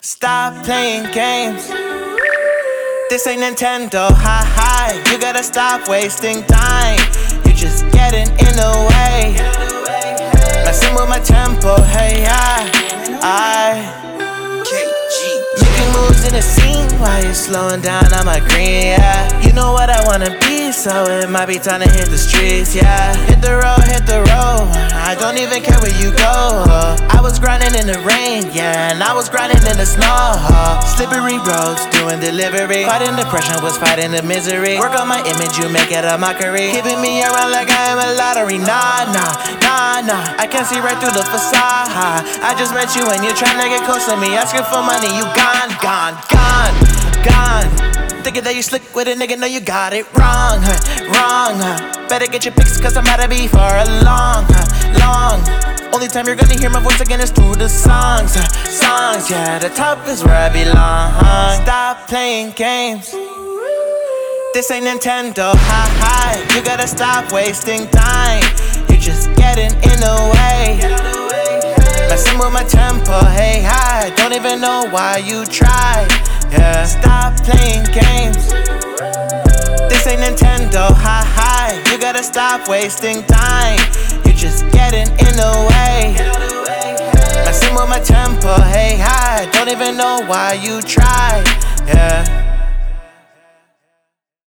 Stop playing games. This ain't Nintendo, ha ha. You gotta stop wasting time. You just getting in the way. Messing with my tempo, hey, making moves in the scene while you're slowing down on my green, yeah. You know what I wanna be, so it might be time to hit the streets, yeah. Hit the road, I don't even care where you go. I was grinding in the rain, yeah, and I was grinding in the snow. Slippery roads, doing delivery. Fighting depression was fighting the misery. Work on my image, you make it a mockery. Keeping me around like I am a lottery, nah. I can't see right through the facade. I just met you and you're trying to get close to me. Asking for money, you gone. Thinking that you slick with a nigga, no you got it wrong. Better get your pics cause I'm about to be for a long. Only time you're gonna hear my voice again is through the songs, yeah, the top is where I belong. Stop playing games. This ain't Nintendo, ha ha. You gotta stop wasting time. You're just getting in the way. Messing with my tempo, hey, I don't even know why you try. Yeah, stop playing games. This ain't Nintendo, ha ha. You gotta stop wasting time. You're just getting in the way. Messing with my tempo, hey, I don't even know why you try. Yeah.